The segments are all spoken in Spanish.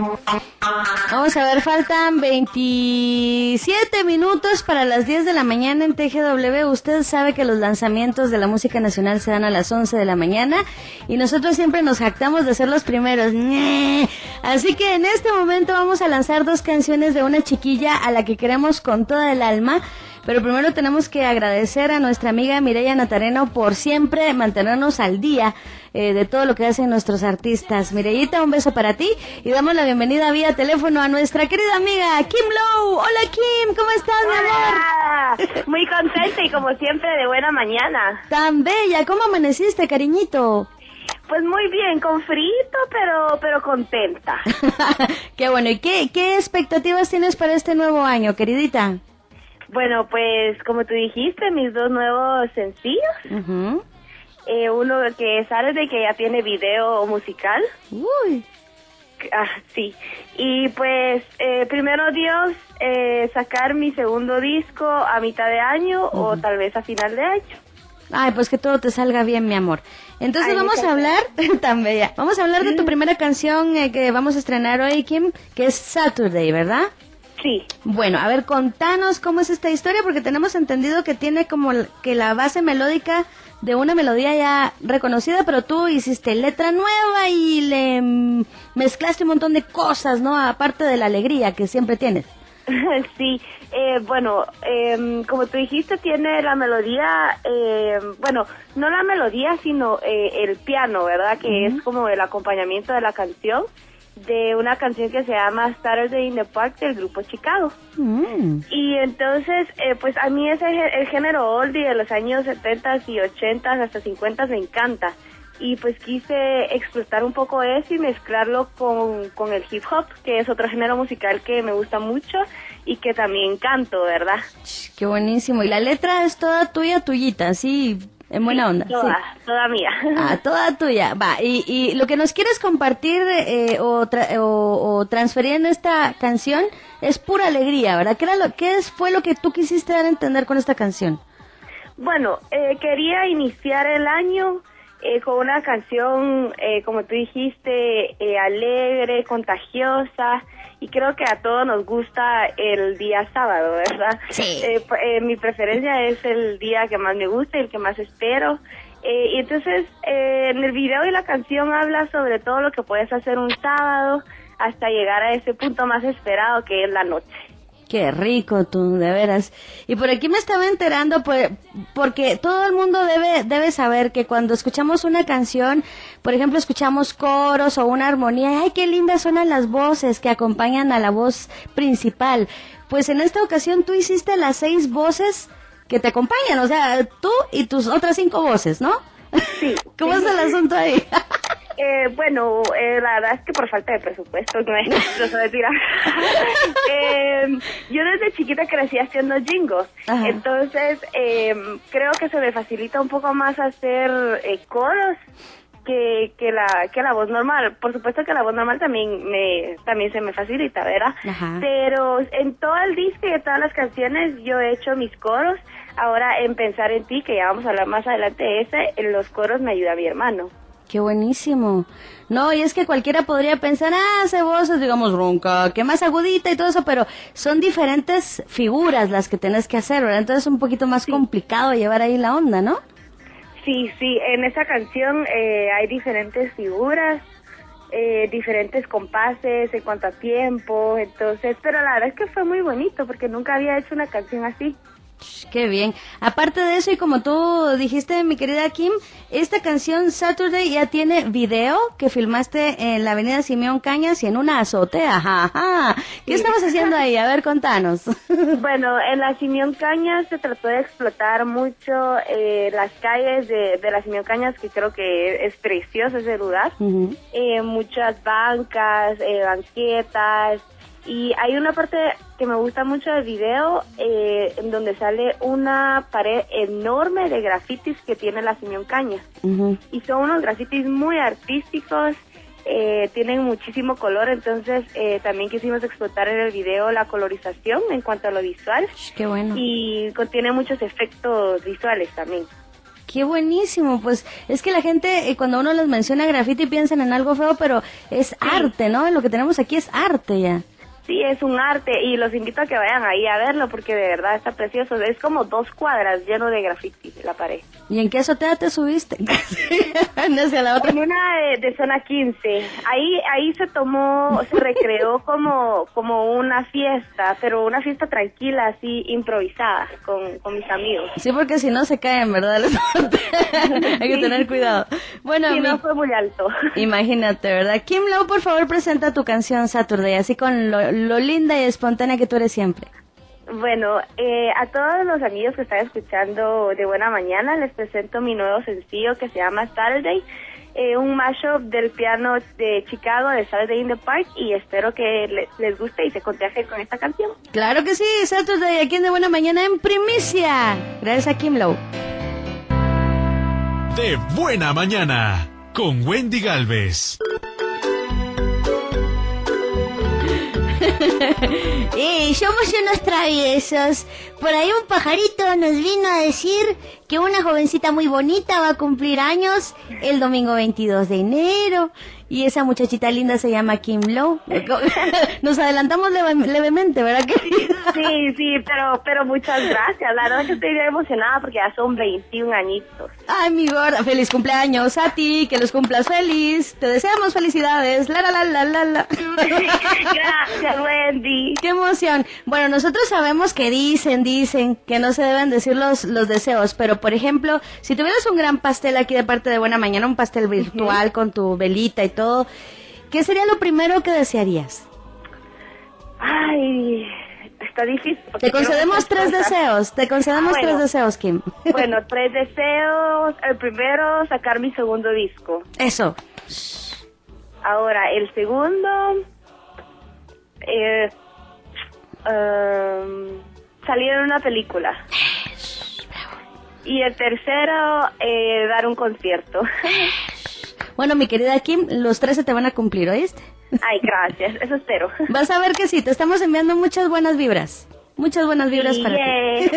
Vamos a ver, faltan 27 minutos para las 10 de la mañana en TGW. Usted sabe que los lanzamientos de la música nacional se dan a las 11 de la mañana y nosotros siempre nos jactamos de ser los primeros. Así que en este momento vamos a lanzar 2 canciones de una chiquilla a la que queremos con toda el alma. Pero primero tenemos que agradecer a nuestra amiga Mireya Natareno por siempre mantenernos al día de todo lo que hacen nuestros artistas. Mireyita, un beso para ti y damos la bienvenida vía teléfono a nuestra querida amiga Kim Lowe. Hola Kim, ¿cómo estás, mi amor? Muy contenta y como siempre de buena mañana. Tan bella, ¿cómo amaneciste, cariñito? Pues muy bien, con frito, pero contenta. Qué bueno, ¿y qué expectativas tienes para este nuevo año, queridita? Bueno, pues como tú dijiste, mis 2 nuevos sencillos. Uh-huh. Uno que es Saturday, que ya tiene video musical. Uy. Sí. Y pues, primero Dios, sacar mi segundo disco a mitad de año o tal vez a final de año. Ay, pues que todo te salga bien, mi amor. Entonces vamos a hablar, tan bella, vamos a hablar de tu primera canción que vamos a estrenar hoy, Kim, que es Saturday, ¿verdad? Sí. Bueno, a ver, contanos cómo es esta historia, porque tenemos entendido que tiene como que la base melódica de una melodía ya reconocida, pero tú hiciste letra nueva y le mezclaste un montón de cosas, ¿no? Aparte de la alegría que siempre tienes. Sí, bueno, como tú dijiste, tiene la melodía, bueno, no la melodía, sino el piano, ¿verdad? Que es como el acompañamiento de la canción, de una canción que se llama Saturday in the Park del grupo Chicago. Y entonces, pues a mí el género oldie de los años 70 y 80 hasta 50 me encanta. Y pues quise explotar un poco eso y mezclarlo con el hip hop, que es otro género musical que me gusta mucho y que también canto, ¿verdad? Qué buenísimo. Y la letra es toda tuya, tuyita, sí, en buena onda. Toda mía. Ah, toda tuya. Va, y lo que nos quieres compartir o transferir en esta canción es pura alegría, ¿verdad? ¿Qué fue lo que tú quisiste dar a entender con esta canción? Bueno, quería iniciar el año con una canción, como tú dijiste, alegre, contagiosa, y creo que a todos nos gusta el día sábado, ¿verdad? Sí. Mi preferencia es el día que más me gusta y el que más espero. Y entonces, en el video y la canción habla sobre todo lo que puedes hacer un sábado hasta llegar a ese punto más esperado que es la noche. Qué rico tú, de veras. Y por aquí me estaba enterando, porque todo el mundo debe saber que cuando escuchamos una canción, por ejemplo, escuchamos coros o una armonía, ¡ay, qué lindas suenan las voces que acompañan a la voz principal! Pues en esta ocasión tú hiciste las 6 voces que te acompañan, o sea, tú y tus otras 5 voces, ¿no? Sí. ¿Cómo es el asunto ahí? Bueno, la verdad es que por falta de presupuesto, no es mentira. Yo desde chiquita crecí haciendo jingles, entonces creo que se me facilita un poco más hacer coros que la voz normal. Por supuesto que la voz normal también se me facilita, ¿verdad? Ajá. Pero en todo el disco y en todas las canciones yo he hecho mis coros. Ahora en Pensar en Ti, que ya vamos a hablar más adelante de ese, en los coros me ayuda mi hermano. ¡Qué buenísimo! No, y es que cualquiera podría pensar, hace voces, digamos, ronca, que más agudita y todo eso, pero son diferentes figuras las que tenés que hacer, ¿verdad? Entonces es un poquito más complicado llevar ahí la onda, ¿no? Sí, en esa canción hay diferentes figuras, diferentes compases en cuanto a tiempo, entonces, pero la verdad es que fue muy bonito porque nunca había hecho una canción así. Qué bien. Aparte de eso, y como tú dijiste, mi querida Kim, esta canción Saturday ya tiene video que filmaste en la avenida Simeón Cañas y en una azotea. Ajá. ¿Qué estabas haciendo ahí? A ver, contanos. Bueno, en la Simeón Cañas se trató de explotar mucho las calles de la Simeón Cañas, que creo que es precioso ese lugar. Uh-huh. Muchas bancas, banquetas. Y hay una parte que me gusta mucho del video, en donde sale una pared enorme de grafitis que tiene la Simeón Cañas. Uh-huh. Y son unos grafitis muy artísticos, tienen muchísimo color, entonces también quisimos explotar en el video la colorización en cuanto a lo visual. ¡Qué bueno! Y contiene muchos efectos visuales también. Qué buenísimo, pues es que la gente cuando uno les menciona graffiti piensan en algo feo, pero es arte, ¿no? Lo que tenemos aquí es arte ya. Sí, es un arte y los invito a que vayan ahí a verlo porque de verdad está precioso. Es como 2 cuadras lleno de graffiti la pared. ¿Y en qué azotea te subiste? Hacia la otra. En una de zona 15. Ahí se recreó como una fiesta, pero una fiesta tranquila, así improvisada con mis amigos. Sí, porque si no se caen, ¿verdad? Hay que tener cuidado. Bueno, sí, no fue muy alto. Imagínate, ¿verdad? Kim Lowe, por favor, presenta tu canción Saturday, así con lo linda y espontánea que tú eres siempre. Bueno, a todos los amigos que están escuchando de Buena Mañana, les presento mi nuevo sencillo que se llama Saturday, un mashup del piano de Chicago, de Saturday in the Park, y espero que les guste y se contagien con esta canción. Claro que sí, Saturday, aquí en De Buena Mañana en primicia. Gracias a Kim Lowe. De Buena Mañana, con Wendy Galvez. Somos unos traviesos. Por ahí un pajarito nos vino a decir que una jovencita muy bonita va a cumplir años el domingo 22 de enero. Y esa muchachita linda se llama Kim Lowe. Nos adelantamos levemente, ¿verdad, querida? Sí, pero muchas gracias. La verdad que estoy bien emocionada porque ya son 21 añitos. Ay, mi gorda, feliz cumpleaños a ti, que los cumplas feliz. Te deseamos felicidades. La. Gracias, Wendy. Qué emoción. Bueno, nosotros sabemos que dicen que no se deben decir los deseos, pero por ejemplo, si tuvieras un gran pastel aquí de parte de Buena Mañana, un pastel virtual con tu velita y todo, ¿qué sería lo primero que desearías? Ay, está difícil. Te concedemos 3 deseos. Te concedemos 3 deseos, Kim. Bueno, 3 deseos. El primero, sacar mi segundo disco. Eso. Ahora, el segundo, salir en una película. Y el tercero, dar un concierto. Bueno, mi querida Kim, los 3 se te van a cumplir, ¿oíste? Ay, gracias, eso espero. Vas a ver que sí, te estamos enviando muchas buenas vibras. Muchas buenas vibras para ti.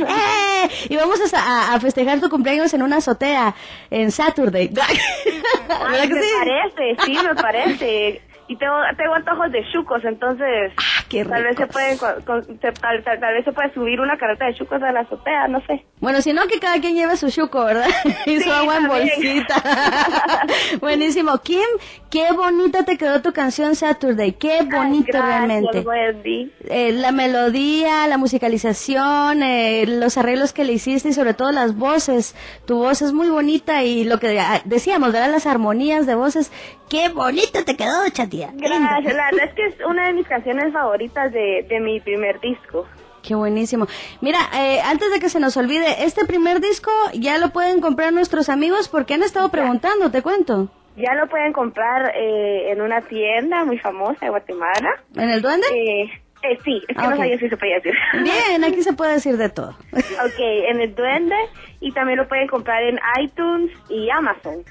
Y vamos a festejar tu cumpleaños en una azotea, en Saturday. Ay, me parece. Y tengo antojos de chucos, entonces qué tal vez se pueden tal vez se puede subir una carreta de chucos a la azotea, no sé. Bueno, si no, que cada quien lleve su chuco, ¿verdad? Y su agua también. En bolsita. Buenísimo. Kim, qué bonita te quedó tu canción Saturday, qué bonito. Gracias, realmente. Wendy. La melodía, la musicalización, los arreglos que le hiciste y sobre todo las voces. Tu voz es muy bonita y lo que decíamos, ¿verdad? Las armonías de voces. Qué bonito te quedó, chatía. Gracias, la verdad es que es una de mis canciones favoritas de mi primer disco. Qué buenísimo. Mira, antes de que se nos olvide, este primer disco ya lo pueden comprar nuestros amigos porque han estado preguntando, te cuento. Ya lo pueden comprar en una tienda muy famosa de Guatemala. ¿En el Duende? Sí, es que no sabía si se podía decir. Bien, aquí se puede decir de todo. Ok, en el Duende, y también lo pueden comprar en iTunes y Amazon.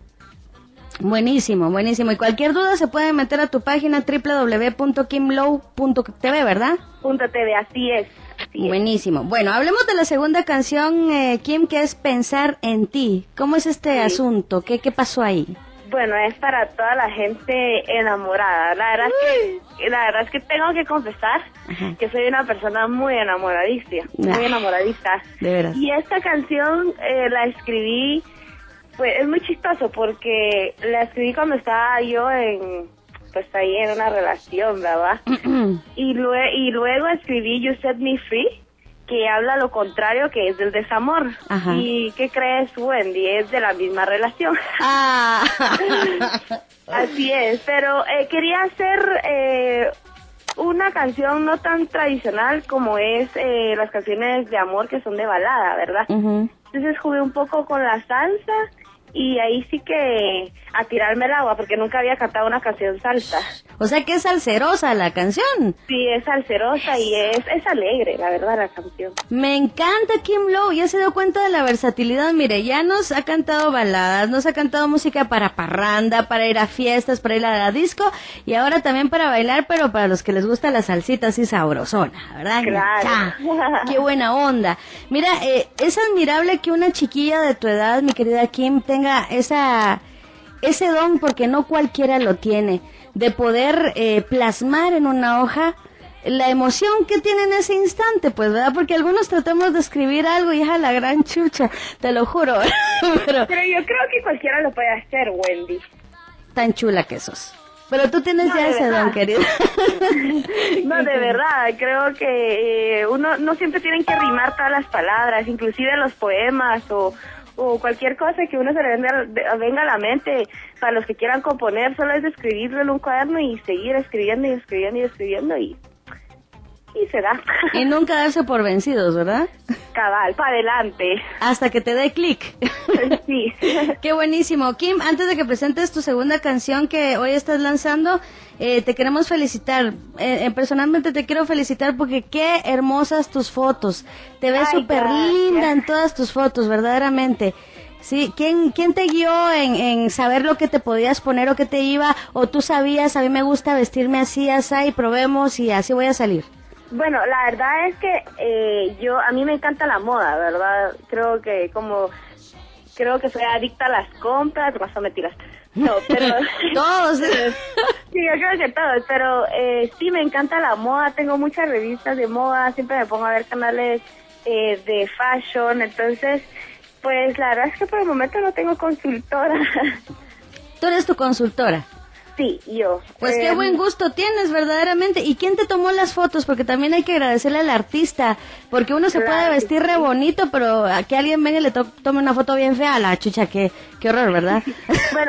Buenísimo. Y cualquier duda se puede meter a tu página www.kimlowe.tv, ¿verdad? .tv, así es. Buenísimo. Bueno, hablemos de la segunda canción, Kim, que es Pensar en ti. ¿Cómo es este asunto? ¿Qué pasó ahí? Bueno, es para toda la gente enamorada. La verdad es que tengo que confesar que soy una persona muy enamoradiza. De veras. Y esta canción la escribí. Pues es muy chistoso porque la escribí cuando estaba yo ahí en una relación, ¿verdad? y luego escribí You Set Me Free, que habla lo contrario, que es del desamor. Ajá. ¿Y qué crees, Wendy? Es de la misma relación. Así es, pero quería hacer una canción no tan tradicional como es las canciones de amor que son de balada, ¿verdad? Entonces jugué un poco con la salsa y ahí sí que a tirarme el agua, porque nunca había cantado una canción salsa. O sea que es salserosa la canción. Sí, es salserosa y es alegre, la verdad, la canción. Me encanta Kim Lowe, ya se dio cuenta de la versatilidad. Mire, ya nos ha cantado baladas, nos ha cantado música para parranda, para ir a fiestas, para ir a la disco, y ahora también para bailar, pero para los que les gusta la salsita así sabrosona, ¿verdad? Claro. ¡Qué buena onda! Mira, es admirable que una chiquilla de tu edad, mi querida Kim, tenga ese don, porque no cualquiera lo tiene, de poder plasmar en una hoja la emoción que tiene en ese instante, pues, ¿verdad? Porque algunos tratamos de escribir algo y es a la gran chucha, te lo juro. Pero yo creo que cualquiera lo puede hacer, Wendy. Tan chula que sos. Pero tú tienes ya ese don, querida. No, de verdad, creo que uno no siempre tienen que rimar todas las palabras, inclusive los poemas o cualquier cosa que uno se le venga a la mente. Para los que quieran componer, solo es escribirlo en un cuaderno y seguir escribiendo y escribiendo y escribiendo y se da. Y nunca darse por vencidos, ¿verdad? Cabal, para adelante. Hasta que te dé clic. Sí. Qué buenísimo. Kim, antes de que presentes tu segunda canción que hoy estás lanzando, te queremos felicitar. Personalmente te quiero felicitar porque qué hermosas tus fotos. Te ves súper linda en todas tus fotos, verdaderamente. Sí, ¿quién te guió en saber lo que te podías poner o que te iba? ¿O tú sabías, a mí me gusta vestirme así, y probemos y así voy a salir? Bueno, la verdad es que a mí me encanta la moda, ¿verdad? Creo que soy adicta a las compras, más o mentiras. No, pero todos. Sí, yo creo que todos, pero sí me encanta la moda, tengo muchas revistas de moda, siempre me pongo a ver canales de fashion, entonces, pues la verdad es que por el momento no tengo consultora. ¿Tú eres tu consultora? Sí, yo. Pues qué buen gusto tienes, verdaderamente. ¿Y quién te tomó las fotos? Porque también hay que agradecerle al artista, porque uno se puede vestir re bonito, pero a que alguien venga y le tome una foto bien fea, a la chucha, qué horror, ¿verdad? Bueno,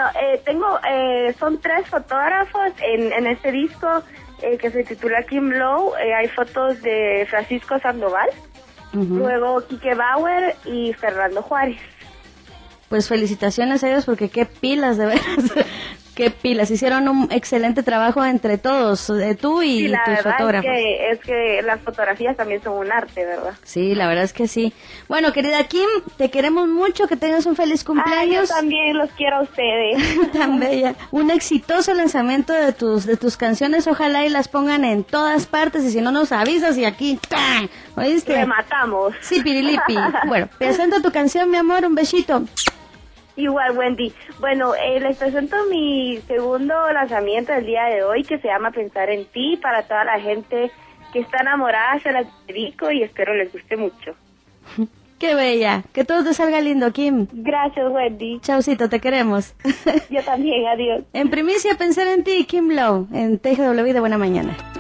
son 3 fotógrafos en este disco que se titula Kim Lowe. Hay fotos de Francisco Sandoval, luego Quique Bauer y Fernando Juárez. Pues felicitaciones a ellos, porque qué pilas, de veras. Qué pilas, hicieron un excelente trabajo entre todos, tú y tus fotógrafos. Es que las fotografías también son un arte, ¿verdad? Sí, la verdad es que sí. Bueno, querida Kim, te queremos mucho, que tengas un feliz cumpleaños. Yo también los quiero a ustedes. Tan bella. Un exitoso lanzamiento de tus canciones, ojalá y las pongan en todas partes, y si no nos avisas y aquí, ¡tá! ¿Oíste? Le matamos. Sí, pirilipi. Bueno, presenta tu canción, mi amor, un besito. Igual, Wendy. Bueno, les presento mi segundo lanzamiento del día de hoy, que se llama Pensar en Ti, para toda la gente que está enamorada. Se las dedico y espero les guste mucho. ¡Qué bella! Que todo te salga lindo, Kim. Gracias, Wendy. Chaucito, te queremos. Yo también, adiós. En primicia, Pensar en Ti, Kim Lowe, en TGW de Buena Mañana.